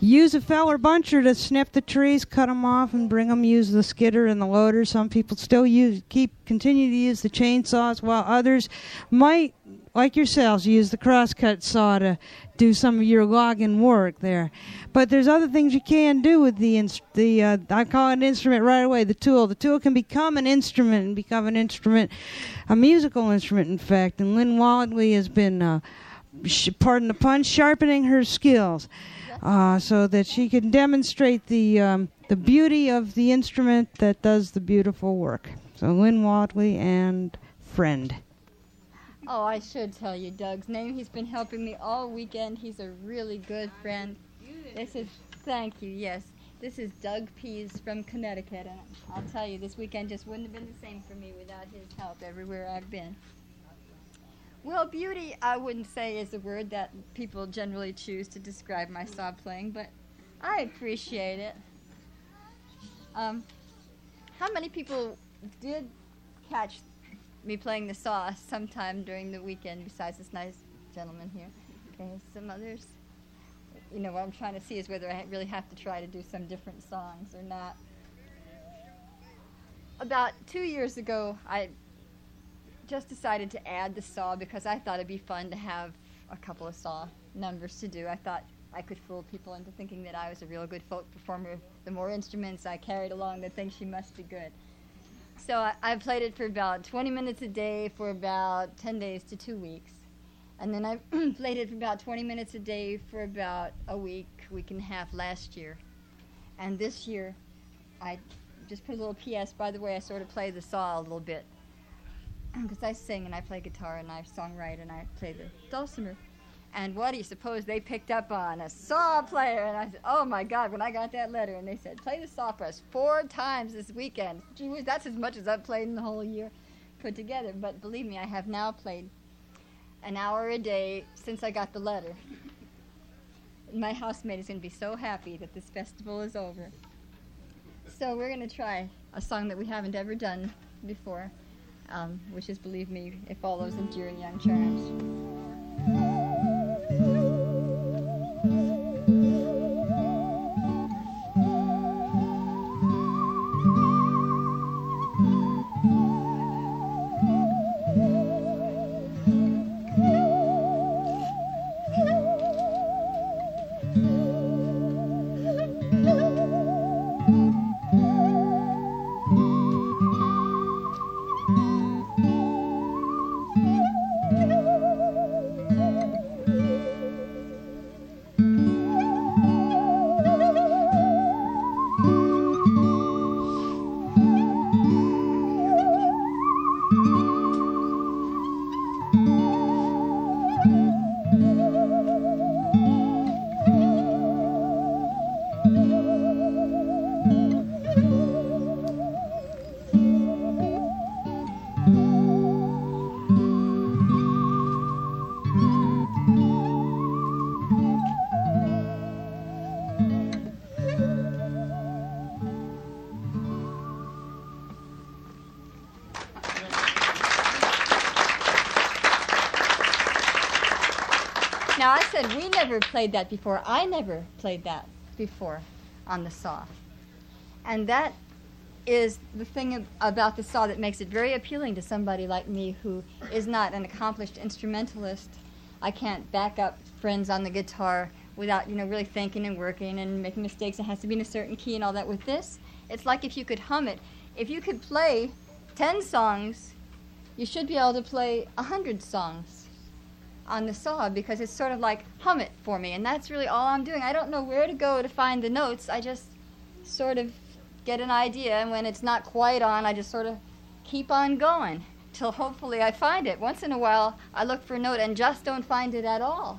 use a feller buncher to snip the trees, cut them off, and bring them. Use the skidder and the loader. Some people still continue to use the chainsaws, while others might, like yourselves, use the crosscut saw to do some of your logging work there. But there's other things you can do with I call it an instrument right away, the tool. The tool can become an instrument and become an instrument, a musical instrument, in fact. And Lynn Wildley has been, pardon the pun, sharpening her skills so that she can demonstrate the beauty of the instrument that does the beautiful work. So Lynn Wildley and friend. Oh, I should tell you Doug's name. He's been helping me all weekend. He's a really good friend. Thank you, yes. This is Doug Pease from Connecticut, and I'll tell you, this weekend just wouldn't have been the same for me without his help everywhere I've been. Well, beauty, I wouldn't say is a word that people generally choose to describe my saw playing, but I appreciate it. How many people did catch me playing the saw sometime during the weekend besides this nice gentleman here? Okay, some others? You know, what I'm trying to see is whether I really have to try to do some different songs or not. About 2 years ago, I just decided to add the saw because I thought it'd be fun to have a couple of saw numbers to do. I thought I could fool people into thinking that I was a real good folk performer. The more instruments I carried along, they'd think she must be good. So I played it for about 20 minutes a day for about 10 days to 2 weeks. And then I played it for about 20 minutes a day for about a week and a half last year. And this year, I just put a little PS. By the way, I sort of play the saw a little bit. Because I sing and I play guitar and I songwrite and I play the dulcimer. And what do you suppose they picked up on? A saw player. And I said, oh my God, when I got that letter and they said, play the saw for us 4 times this weekend. Gee whiz, that's as much as I've played in the whole year put together. But believe me, I have now played an hour a day since I got the letter. My housemate is going to be so happy that this festival is over. So we're going to try a song that we haven't ever done before, which is, believe me, If All Those Enduring Young Charms. Now, I said we never played that before. I never played that before on the saw. And that is the thing about the saw that makes it very appealing to somebody like me who is not an accomplished instrumentalist. I can't back up friends on the guitar without, really thinking and working and making mistakes. It has to be in a certain key and all that. With this, it's like if you could hum it. If you could play 10 songs, you should be able to play 100 songs on the saw, because it's sort of like hum it for me, and that's really all I'm doing. I don't know where to go to find the notes. I just sort of get an idea, and when it's not quite on, I just sort of keep on going till hopefully I find it. Once in a while, I look for a note and just don't find it at all.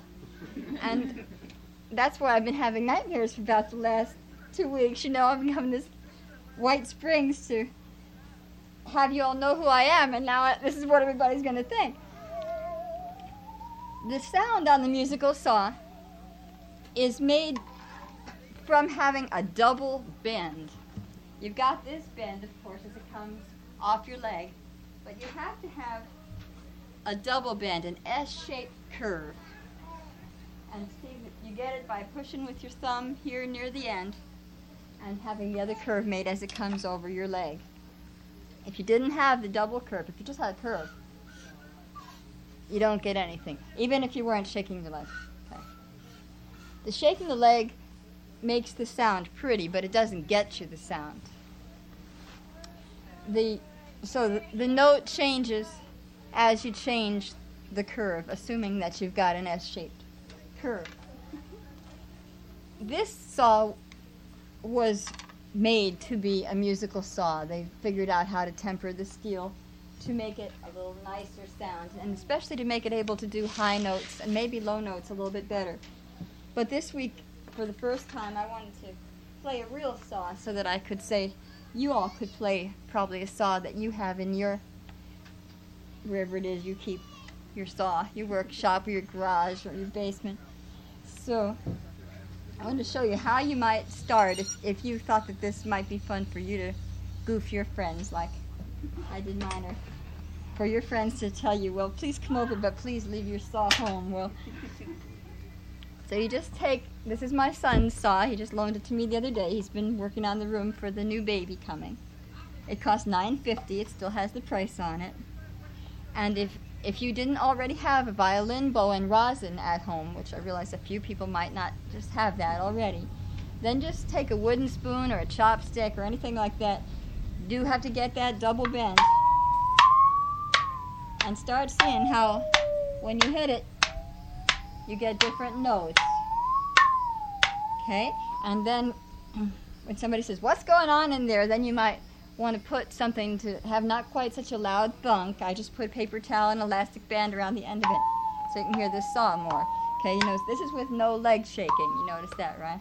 And that's why I've been having nightmares for about the last 2 weeks. I've been coming to White Springs to have you all know who I am, and now this is what everybody's going to think. The sound on the musical saw is made from having a double bend. You've got this bend, of course, as it comes off your leg, but you have to have a double bend, an S-shaped curve. And see that you get it by pushing with your thumb here near the end and having the other curve made as it comes over your leg. If you didn't have the double curve, if you just had a curve, you don't get anything, even if you weren't shaking the leg. Okay. The shaking the leg makes the sound pretty, but it doesn't get you the sound. So the note changes as you change the curve, assuming that you've got an S-shaped curve. This saw was made to be a musical saw. They figured out how to temper the steel to make it a little nicer sound, and especially to make it able to do high notes and maybe low notes a little bit better. But this week, for the first time, I wanted to play a real saw so that I could say you all could play probably a saw that you have in your, wherever it is you keep your saw, your workshop or your garage or your basement. So I wanted to show you how you might start if you thought that this might be fun for you to goof your friends like I did mine, or for your friends to tell you, well, please come over, but please leave your saw home. Well, so you just take, this is my son's saw. He just loaned it to me the other day. He's been working on the room for the new baby coming. It cost $9.50. It still has the price on it. And if you didn't already have a violin bow and rosin at home, which I realize a few people might not just have that already, then just take a wooden spoon or a chopstick or anything like that. You do have to get that double bend. And start seeing how when you hit it, you get different notes. Okay? And then when somebody says, what's going on in there? Then you might want to put something to have not quite such a loud thunk. I just put a paper towel and elastic band around the end of it so you can hear this saw more. Okay, you notice this is with no leg shaking. You notice that, right?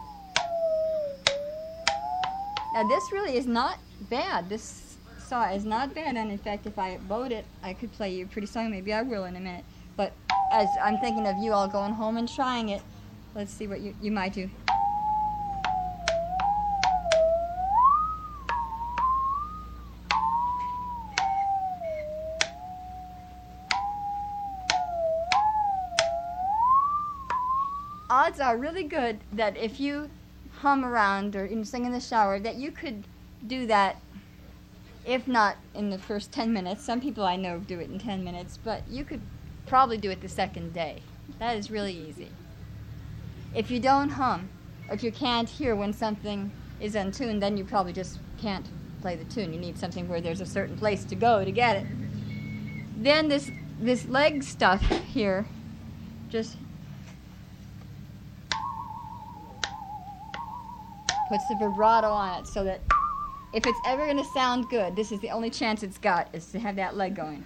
Now this really is not bad. This saw is not bad, and in fact if I bowed it, I could play you a pretty song. Maybe I will in a minute. But as I'm thinking of you all going home and trying it, let's see what you might do. Odds are really good that if you hum around or sing in the shower, that you could do that, if not in the first 10 minutes. Some people I know do it in 10 minutes, but you could probably do it the second day. That is really easy. If you don't hum, or if you can't hear when something is untuned, then you probably just can't play the tune. You need something where there's a certain place to go to get it. Then this leg stuff here just puts the vibrato on it so that if it's ever going to sound good, this is the only chance it's got, is to have that leg going.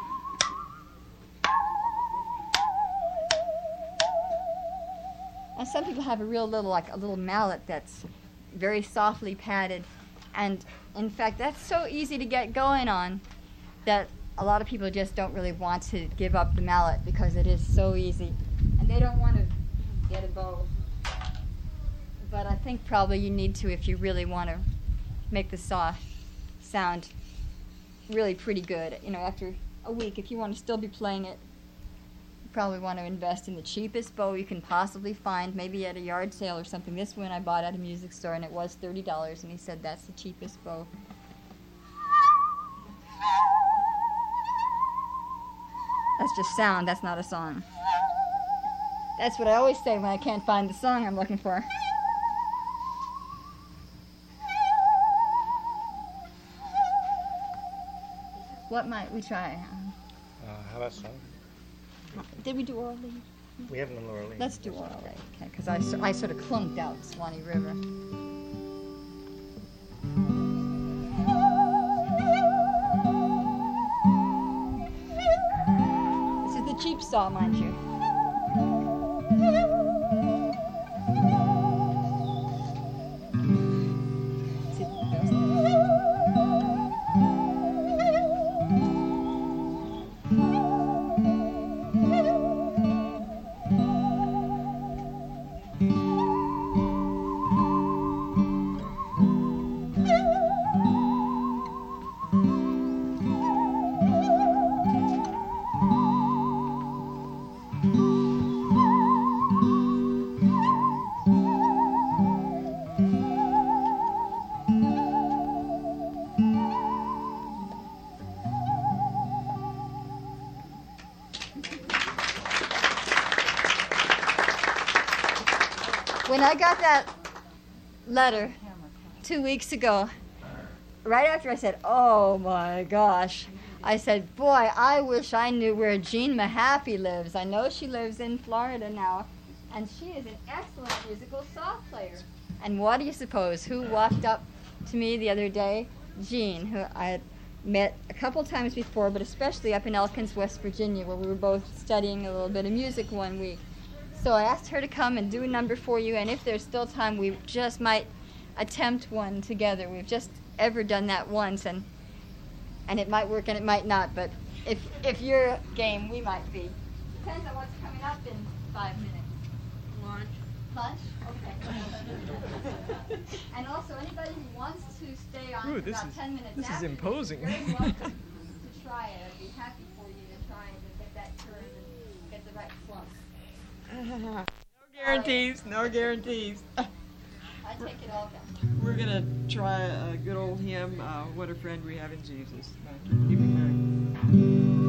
And some people have a real little, like a little mallet that's very softly padded. And in fact, that's so easy to get going on that a lot of people just don't really want to give up the mallet because it is so easy. And they don't want to get a bow. But I think probably you need to if you really want to make the saw sound really pretty good. You know, after a week, if you want to still be playing it, you probably want to invest in the cheapest bow you can possibly find, maybe at a yard sale or something. This one I bought at a music store, and it was $30, and he said that's the cheapest bow. That's just sound, that's not a song. That's what I always say when I can't find the song I'm looking for. What might we try? How about song? Did we do Orally? We haven't done Orally. Let's do Orally, okay, because I sort of clunked out Swanee River. This is the cheap saw, mind you. When I got that letter 2 weeks ago, right after I said, oh my gosh, I said, boy, I wish I knew where Jean Mahaffey lives. I know she lives in Florida now, and she is an excellent musical saw player. And what do you suppose? Who walked up to me the other day? Jean, who I had met a couple times before, but especially up in Elkins, West Virginia, where we were both studying a little bit of music one week. So I asked her to come and do a number for you, and if there's still time, we just might attempt one together. We've just ever done that once, and it might work and it might not, but if you're game, we might be. Depends on what's coming up in 5 minutes. Lunch? Okay. And also, anybody who wants to stay on for about 10 minutes This is after, imposing. you're very welcome to try it. I'd be happy for you to try it and get that turn and get the right slump. No guarantees, no guarantees. I take it all down. We're gonna try a good old hymn, What a Friend We Have in Jesus. Keep it going.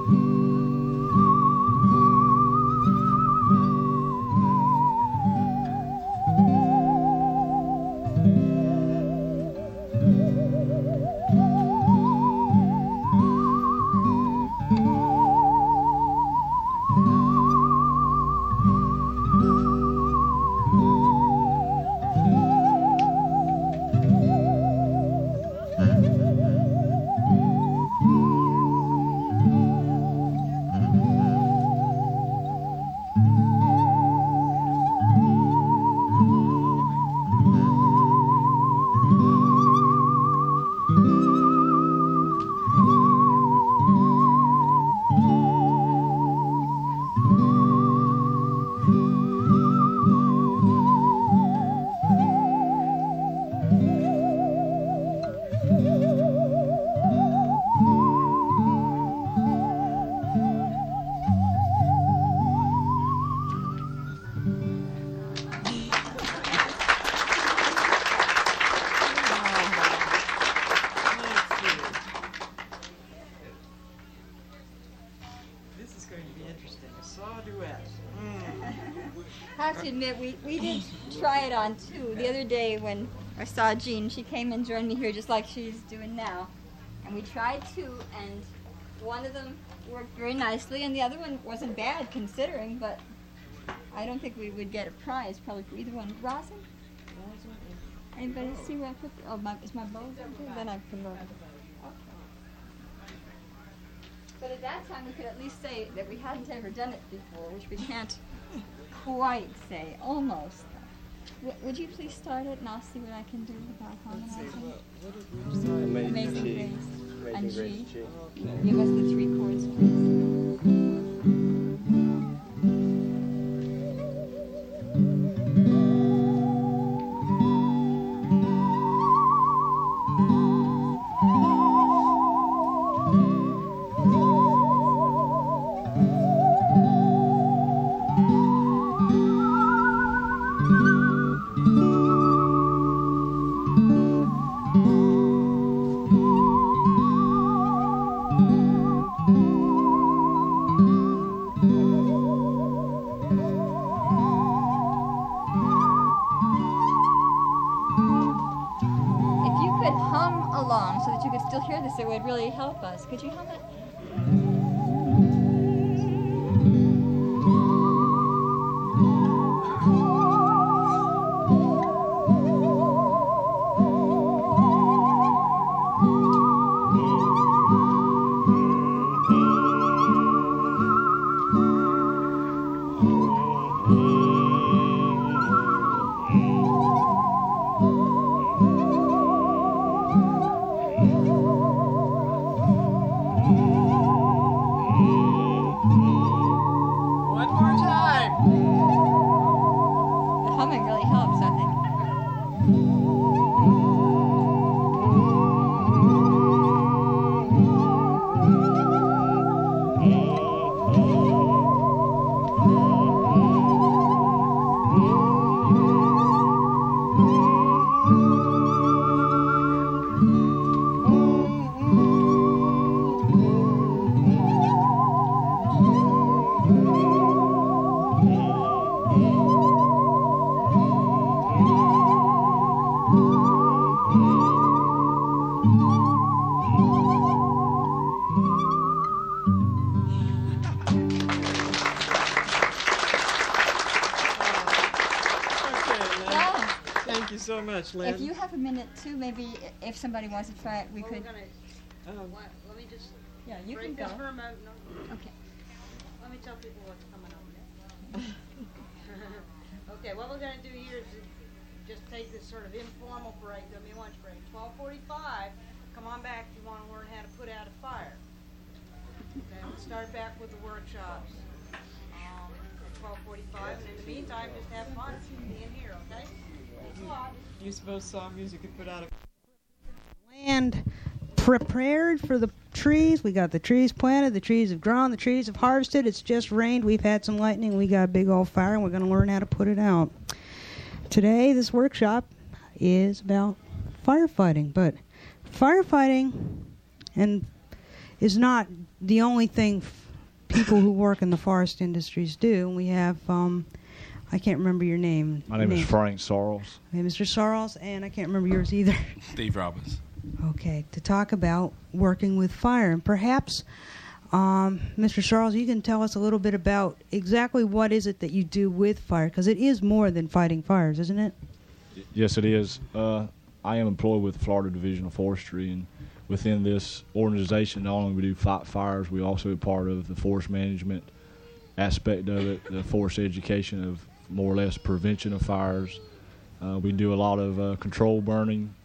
I have to admit, we did try it on too. The other day when I saw Jean, she came and joined me here just like she's doing now. And we tried two, and one of them worked very nicely, and the other one wasn't bad considering, but I don't think we would get a prize probably for either one. Rosin? Anybody see where I put the, is my bow up there? Then I can look. But at that time, we could at least say that we hadn't ever done it before, which we can't quite say, almost. Would you please start it, and I'll see what I can do about harmonizing? Amazing Grace. And G. Give us the 3 chords, please. So that you could still hear this, it would really help us. Could you hum it? Thank you so much, Lynn. If you have a minute too, maybe if somebody wants to try it, we could. Let me just Yeah, you can go. Okay. Let me tell people what's coming up. Okay, what we're going to do here is just take this sort of informal break. There'll be a lunch break. 12:45. Come on back if you want to learn how to put out a fire. Okay, we'll start back with the workshops at 12:45. And in the meantime, just have fun being here, okay? Thanks a lot. Do you suppose saw music could put out a... Land prepared for the trees. We got the trees planted, the trees have grown, the trees have harvested. It's just rained. We've had some lightning. We got a big old fire, and we're going to learn how to put it out. Today, this workshop is about firefighting, but firefighting is not the only thing people who work in the forest industries do. We have, I can't remember your name. My name is Frank Sarles. Hey, Mr. Sarles, and I can't remember yours either. Steve Robbins. Okay, to talk about working with fire. And perhaps, Mr. Charles, you can tell us a little bit about exactly what is it that you do with fire, because it is more than fighting fires, isn't it? Yes, it is. I am employed with the Florida Division of Forestry, and within this organization, not only we do fight fires, we also are part of the forest management aspect of it, the forest education of more or less prevention of fires. We do a lot of control burning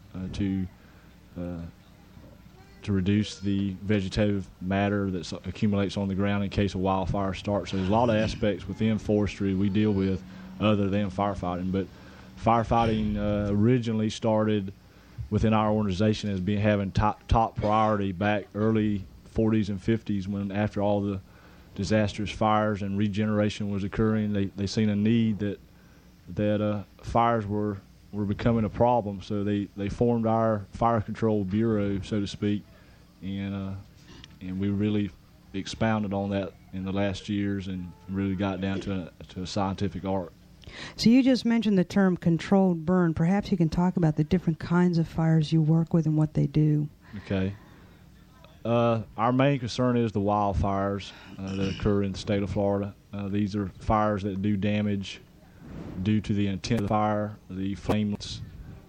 to reduce the vegetative matter that accumulates on the ground in case a wildfire starts. So there's a lot of aspects within forestry we deal with other than firefighting. But firefighting originally started within our organization as having top priority back early 40s and 50s, when after all the disastrous fires and regeneration was occurring, they seen a need that fires were becoming a problem, so they formed our Fire Control Bureau, so to speak, and we really expounded on that in the last years and really got down to a scientific art. So you just mentioned the term controlled burn. Perhaps you can talk about the different kinds of fires you work with and what they do. Okay. Our main concern is the wildfires that occur in the state of Florida. These are fires that do damage due to the intent of the fire, the flameless,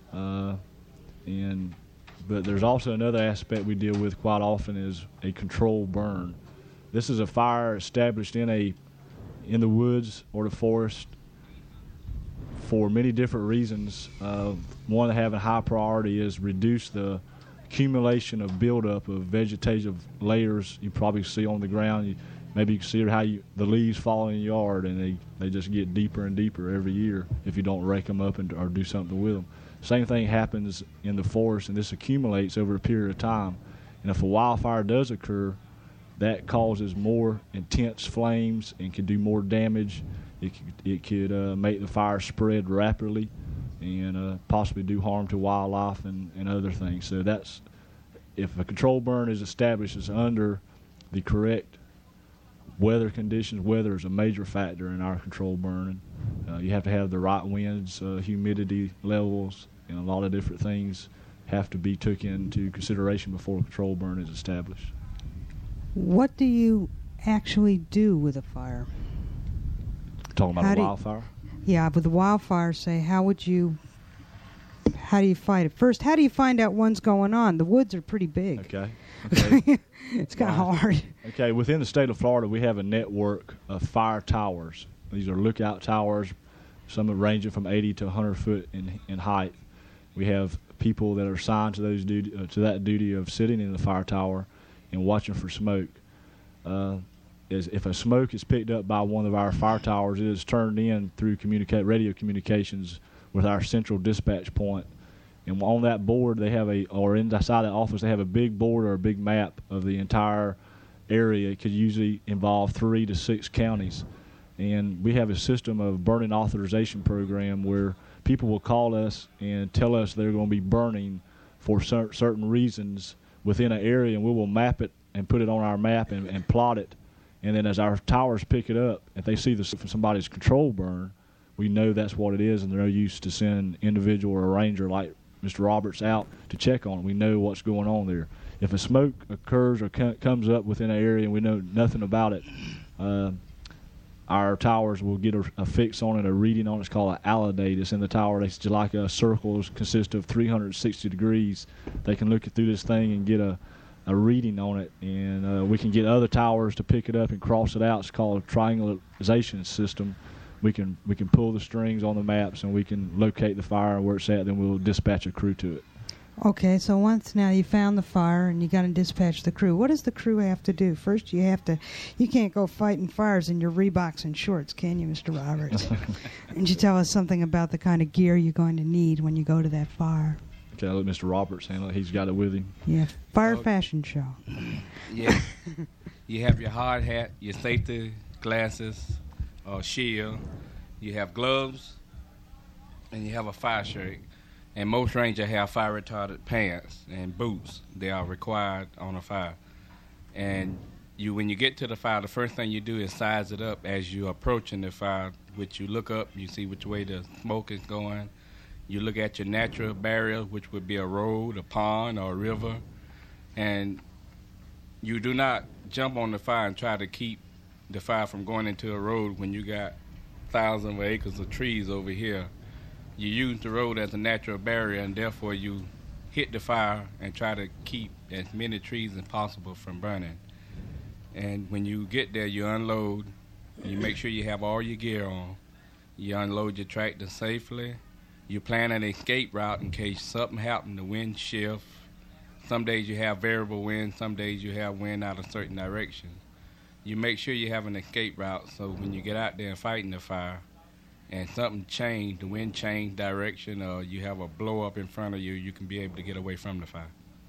but there's also another aspect we deal with quite often is a controlled burn. This is a fire established in the woods or the forest for many different reasons. One having high priority is reduce the accumulation of buildup of vegetative layers you probably see on the ground. Maybe you can see how the leaves fall in your yard, and they just get deeper and deeper every year if you don't rake them up or do something with them. Same thing happens in the forest, and this accumulates over a period of time. And if a wildfire does occur, that causes more intense flames and can do more damage. It could make the fire spread rapidly and possibly do harm to wildlife and other things. So that's, if a control burn is established, it's under the correct weather conditions. Weather is a major factor in our control burning. You have to have the right winds, humidity levels, and a lot of different things have to be taken into consideration before a control burn is established. What do you actually do with a fire? Talking about a wildfire? Yeah, with the wildfire, say, how do you fight it? First, how do you find out what's going on? The woods are pretty big. Okay. It's kind of hard. Okay, within the state of Florida, we have a network of fire towers. These are lookout towers, some ranging from 80 to 100 foot in height. We have people that are assigned to that duty of sitting in the fire tower and watching for smoke. If a smoke is picked up by one of our fire towers, it is turned in through radio communications with our central dispatch point. And on that board, they have inside the office, they have a big board or a big map of the entire area. It could usually involve 3 to 6 counties. And we have a system of burning authorization program where people will call us and tell us they're going to be burning for certain reasons within an area, and we will map it and put it on our map and plot it. And then as our towers pick it up, if they see somebody's control burn, we know that's what it is, and they're used to send an individual or a ranger like Mr. Roberts out to check on it. We know what's going on there. If a smoke occurs or comes up within an area and we know nothing about it, our towers will get a fix on it, a reading on it. It's called an alidate. It's in the tower. It's just like a circle. It consists of 360 degrees. They can look through this thing and get a reading on it, and we can get other towers to pick it up and cross it out. It's called a triangulation system. We can pull the strings on the maps, and we can locate the fire and where it's at. Then we'll dispatch a crew to it. Okay, so once now you found the fire and you got to dispatch the crew. What does the crew have to do? First, you can't go fighting fires in your Reeboks and shorts, can you, Mr. Roberts? And you tell us something about the kind of gear you're going to need when you go to that fire. Okay, I'll let Mr. Roberts handle it. He's got it with him. Yeah, fire fashion show. Yeah, you have your hard hat, your safety glasses, or shield. You have gloves, and you have a fire shirt. And most rangers have fire retardant pants and boots. They are required on a fire. And when you get to the fire, the first thing you do is size it up as you're approaching the fire, which you look up, you see which way the smoke is going. You look at your natural barrier, which would be a road, a pond, or a river. And you do not jump on the fire and try to keep the fire from going into a road when you got thousands of acres of trees over here. You use the road as a natural barrier, and therefore you hit the fire and try to keep as many trees as possible from burning. And when you get there, you unload. You make sure you have all your gear on. You unload your tractor safely. You plan an escape route in case something happened, the wind shift. Some days you have variable wind, some days you have wind out a certain direction. You make sure you have an escape route so when you get out there and fighting the fire, and something changed, the wind changed direction, or you have a blow up in front of you, you can be able to get away from the fire.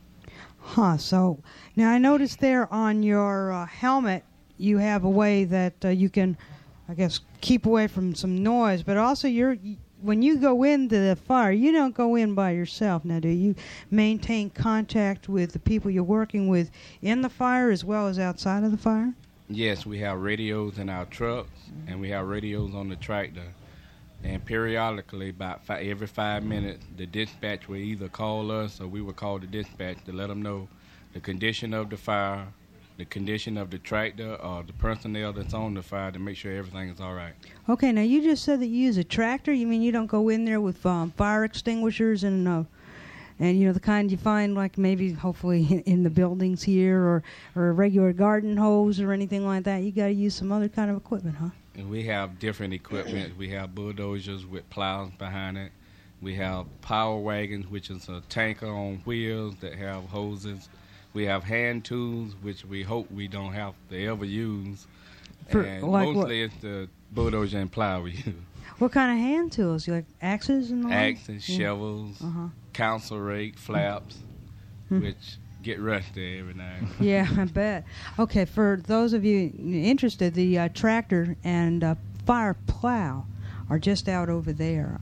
Huh, so now I noticed there on your helmet you have a way that you can, I guess, keep away from some noise, but also when you go into the fire, you don't go in by yourself now, do you? Maintain contact with the people you're working with in the fire as well as outside of the fire? Yes, we have radios in our trucks, and we have radios on the tractor. And periodically, about every 5 minutes, the dispatch will either call us or we will call the dispatch to let them know the condition of the fire, the condition of the tractor, or the personnel that's on the fire to make sure everything is all right. Okay, now you just said that you use a tractor. You mean you don't go in there with fire extinguishers and you know the kind you find like maybe hopefully in the buildings here or a regular garden hose or anything like that? You got to use some other kind of equipment, huh? And we have different equipment. We have bulldozers with plows behind it. We have power wagons, which is a tanker on wheels that have hoses. We have hand tools, which we hope we don't have to ever use. And like mostly it's the bulldozer and plow we use. What kind of hand tools? You like axes and all? Axes, shovels, council rake, flaps, which get rusty every night. Yeah, I bet. Okay, for those of you interested, the tractor and fire plow are just out over there.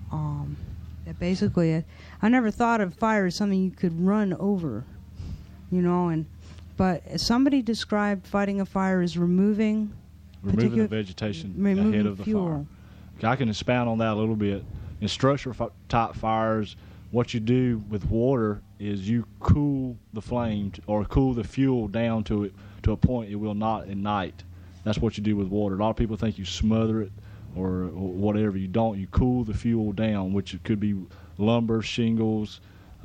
Basically, I never thought of fire as something you could run over, you know. But somebody described fighting a fire as removing the vegetation ahead of the fire. Okay, I can expound on that a little bit. In structure-type fires, what you do with water is you cool the flame or cool the fuel down to a point it will not ignite. That's what you do with water. A lot of people think you smother it or whatever. You don't. You cool the fuel down, which it could be lumber, shingles,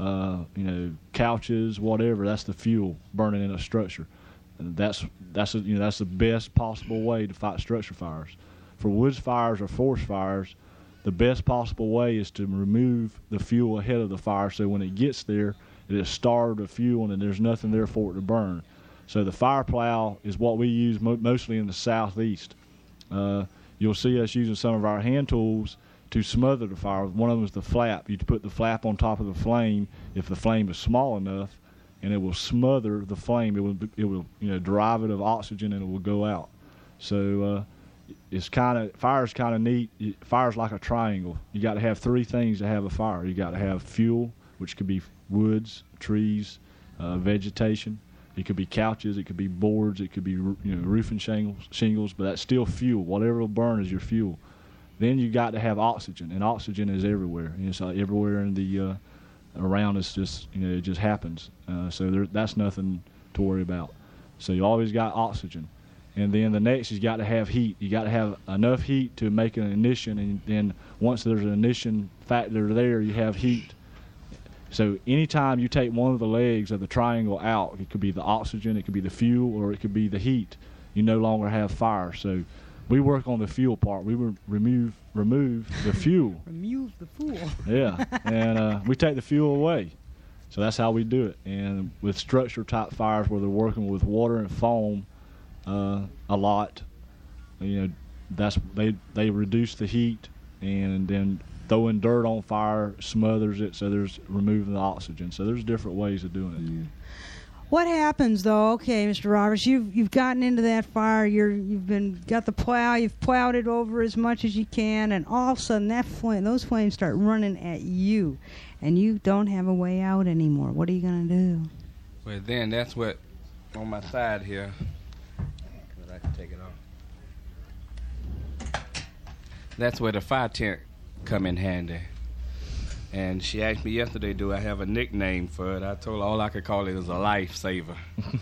couches, whatever. That's the fuel burning in a structure. And that's the best possible way to fight structure fires. For woods fires or forest fires, the best possible way is to remove the fuel ahead of the fire so when it gets there, it is starved of fuel and there's nothing there for it to burn. So the fire plow is what we use mostly in the southeast. You'll see us using some of our hand tools to smother the fire. One of them is the flap. You put the flap on top of the flame if the flame is small enough, and it will smother the flame. It will derive it of oxygen and it will go out. So fire's kind of neat. Fire's like a triangle. You got to have three things to have a fire. You got to have fuel, which could be woods, trees, vegetation. It could be couches. It could be boards. It could be roofing shingles. But that's still fuel. Whatever will burn is your fuel. Then you got to have oxygen, and oxygen is everywhere. It's everywhere in the around us. It just happens. So that's nothing to worry about. So you always got oxygen. And then the next, you got to have heat. You got to have enough heat to make an ignition, and then once there's an ignition factor there, you have heat. So anytime you take one of the legs of the triangle out, it could be the oxygen, it could be the fuel, or it could be the heat, you no longer have fire. So we work on the fuel part. We remove the fuel. Remove the fool. Yeah, and we take the fuel away. So that's how we do it. And with structure type fires where they're working with water and foam a lot, that's they reduce the heat, and then throwing dirt on fire smothers it, so there's removing the oxygen. So there's different ways of doing it. Yeah. What happens though? Okay, Mr. Roberts, you've gotten into that fire. You've got the plow. You've plowed it over as much as you can, and all of a sudden those flames start running at you, and you don't have a way out anymore. What are you gonna do? Well, then that's what on my side here. I can take it off. That's where the fire tent come in handy. And she asked me yesterday, do I have a nickname for it? I told her all I could call it is a lifesaver.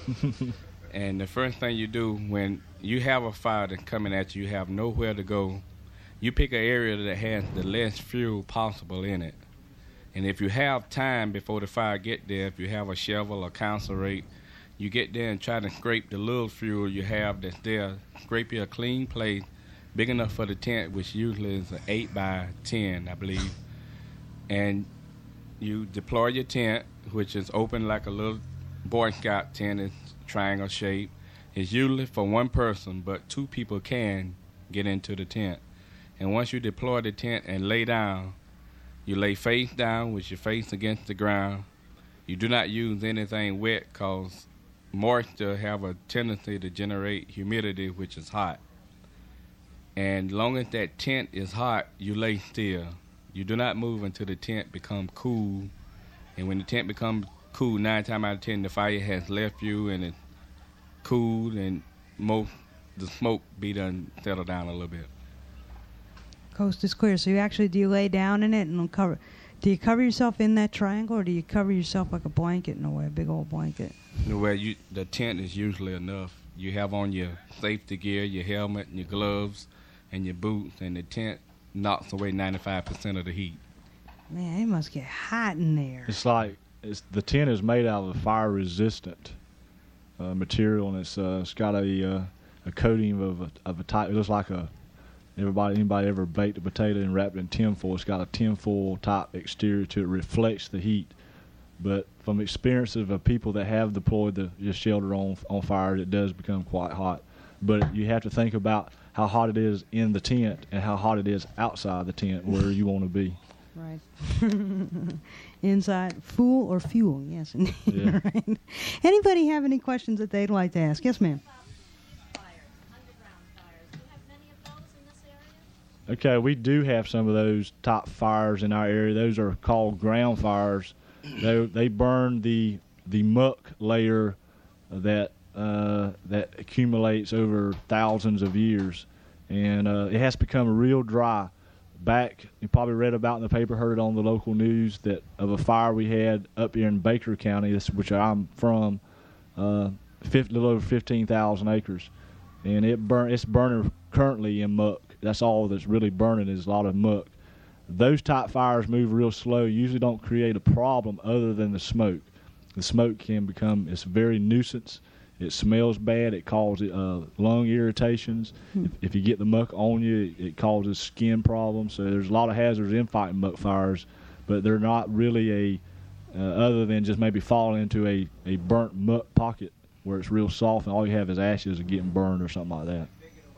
And the first thing you do when you have a fire that's coming at you, you have nowhere to go, you pick an area that has the less fuel possible in it. And if you have time before the fire get there, if you have a shovel or council rake, you get there and try to scrape the little fuel you have that's there. Scrape you a clean place big enough for the tent, which usually is an 8 by 10, I believe. And you deploy your tent, which is open like a little Boy Scout tent. It's triangle shape. It's usually for one person, but 2 people can get into the tent. And once you deploy the tent and lay down, you lay face down with your face against the ground. You do not use anything wet because moisture have a tendency to generate humidity, which is hot. And long as that tent is hot, you lay still. You do not move until the tent becomes cool. And when the tent becomes cool, 9 times out of 10, the fire has left you and it's cooled, and the smoke be done settle down a little bit. Coast is clear. So do you lay down in it and cover? Do you cover yourself in that triangle, or do you cover yourself like a blanket in a way, a big old blanket? Well, the tent is usually enough. You have on your safety gear, your helmet, and your gloves, and your boots, and the tent knocks away 95% of the heat. Man, it must get hot in there. It's like the tent is made out of a fire-resistant material, and it's got a coating of a type. It looks like anybody ever baked a potato and wrapped it in tinfoil. It's got a tinfoil type exterior to it, reflects the heat. But from experiences of people that have deployed the shelter on fire, it does become quite hot. But you have to think about how hot it is in the tent and how hot it is outside the tent where you want to be. Right. Inside, fool or fuel, yes. Yeah. Right. Anybody have any questions that they'd like to ask? Yes, ma'am. Okay, we do have some of those top fires in our area. Those are called ground fires. They burn the muck layer that accumulates over thousands of years, and it has become real dry. Back, you probably read about in the paper, heard it on the local news, that of a fire we had up here in Baker County, which I'm from, little over 15,000 acres, and it's burning currently in muck. That's all that's really burning is a lot of muck. Those type fires move real slow, usually don't create a problem other than the smoke. The smoke it's a very nuisance. It smells bad. It causes lung irritations. If you get the muck on you, it causes skin problems. So there's a lot of hazards in fighting muck fires, but they're not really other than just maybe falling into a burnt muck pocket where it's real soft and all you have is ashes and getting burned or something like that.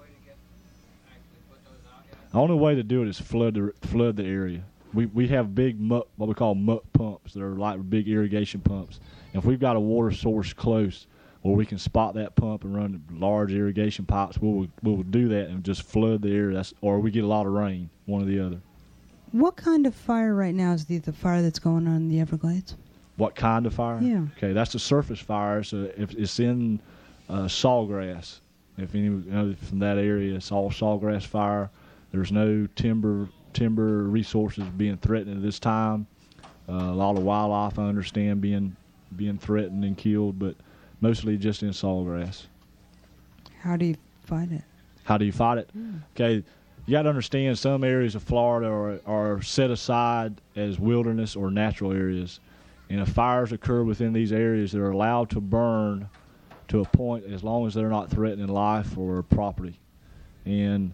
The only way to do it is flood the area. We have big muck, what we call muck pumps. They're like big irrigation pumps. And if we've got a water source close where we can spot that pump and run large irrigation pipes, we'll do that and just flood the area. Or we get a lot of rain, one or the other. What kind of fire right now is the fire that's going on in the Everglades? What kind of fire? Yeah. Okay, that's the surface fire. So if it's in sawgrass, if any from that area, it's all sawgrass fire. There's no timber resources being threatened at this time. A lot of wildlife, I understand, being threatened and killed, but mostly just in sawgrass. How do you fight it? How do you fight it? Okay, you got to understand some areas of Florida are set aside as wilderness or natural areas. And if fires occur within these areas, they're allowed to burn to a point as long as they're not threatening life or property. And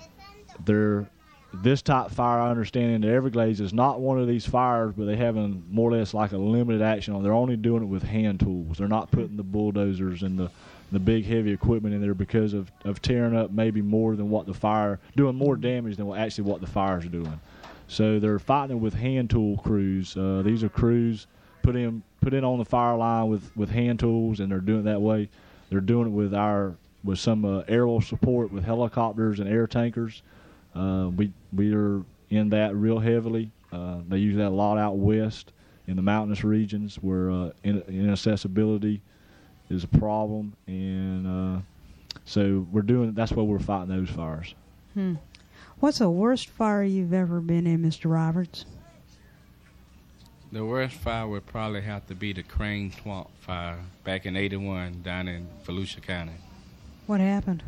this type fire, I understand, in the Everglades is not one of these fires, but they're having more or less like a limited action on. They're only doing it with hand tools. They're not putting the bulldozers and the big heavy equipment in there because of tearing up maybe more than what the fire, doing more damage than what the fire's doing. So they're fighting with hand tool crews. These are crews put in on the fire line with hand tools, and they're doing it that way. They're doing it with some aerial support with helicopters and air tankers. We are in that real heavily. They use that a lot out west in the mountainous regions where inaccessibility is a problem, and so that's why we're fighting those fires. What's the worst fire you've ever been in, Mr. Roberts? The worst fire would probably have to be the Crane Swamp fire back in '81 down in Volusia County. What happened?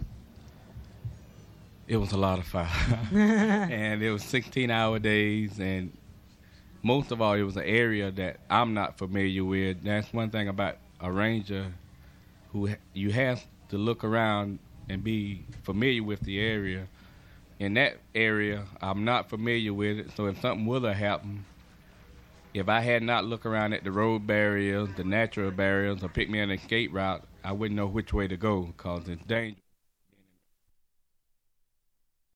It was a lot of fire. And it was 16-hour days, and most of all, it was an area that I'm not familiar with. That's one thing about a ranger, who you have to look around and be familiar with the area. In that area, I'm not familiar with it, so if something would have happened, if I had not looked around at the road barriers, the natural barriers, or picked me an escape route, I wouldn't know which way to go because it's dangerous.